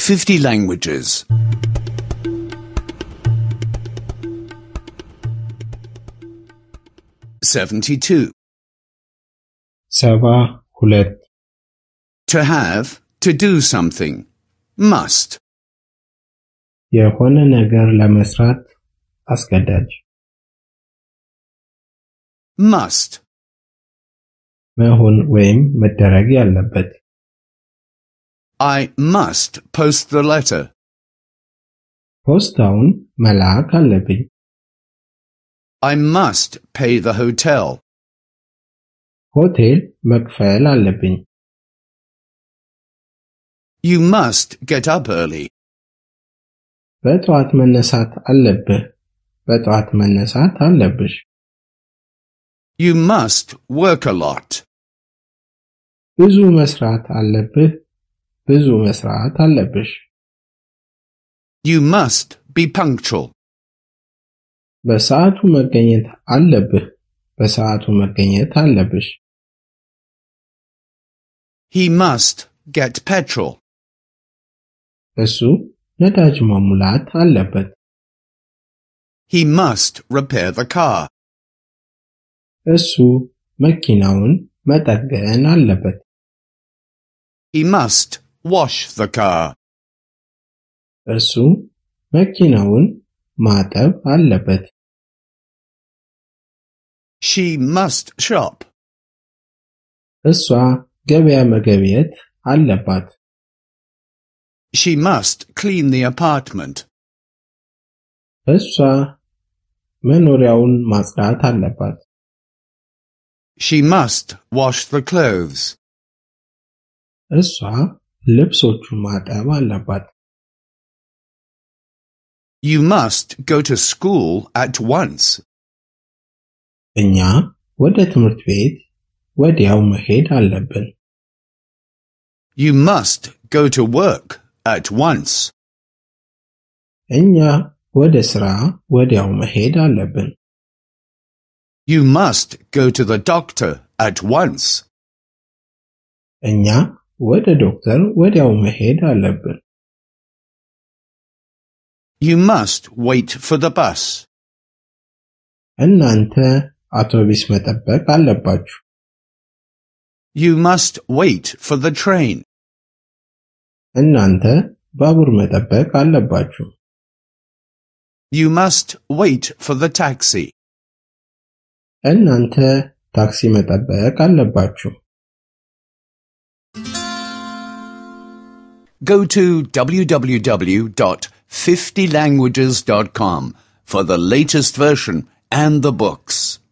50 languages. 72. 72 To have, to do something. Must. የሆነ ነገር ለመስራት አስገዳጅ Must. መሆን ወይም መደረግ ያለበት I must post the letter. ፖስታውን መላክ አለብኝ I must pay the hotel. ሆቴል መክፈል አለብኝ You must get up early. በጠዋት መነሳት አለብህ በጠዋት መነሳት አለብሽ You must work a lot. ብዙ መስራት አለብህ ብዙ መስራት አለብሽ You must be punctual. በሰዓቱ መገኘት አለብህ በሰዓቱ መገኘት አለብሽ He must get petrol. እሱ ነዳጅ መሙላት አለበት He must repair the car. እሱ መኪናውን መጠገን አለበት He must wash the car. እሱ መኪናውን ማጠብ አለበት She must shop. እሷ ገበያ መገብየት አለባት She must clean the apartment. እሷ መኖሪያውን ማጽዳት አለባት She must wash the clothes. እሷ ልብሶቹን ማጠብ አለባት You must go to school at once. እኛ ወደ ትምህርት ቤት ወዲያው መሄድ አለብን You must go to work at once. እኛ ወደ ስራ ወዲያው መሄድ አለብን You must go to the doctor at once. እኛ ወደ ዶክተር ወዲያው መሄድ አለብን You must wait for the bus. እናንተ አውቶቡስ መጠበቅ አለባችሁ You must wait for the train. እናንተ ባቡር መጠበቅ አለባችሁ You must wait for the taxi. እናንተ ታክሲ መጠበቅ አለባችሁ Go to www.50languages.com for the latest version and the books.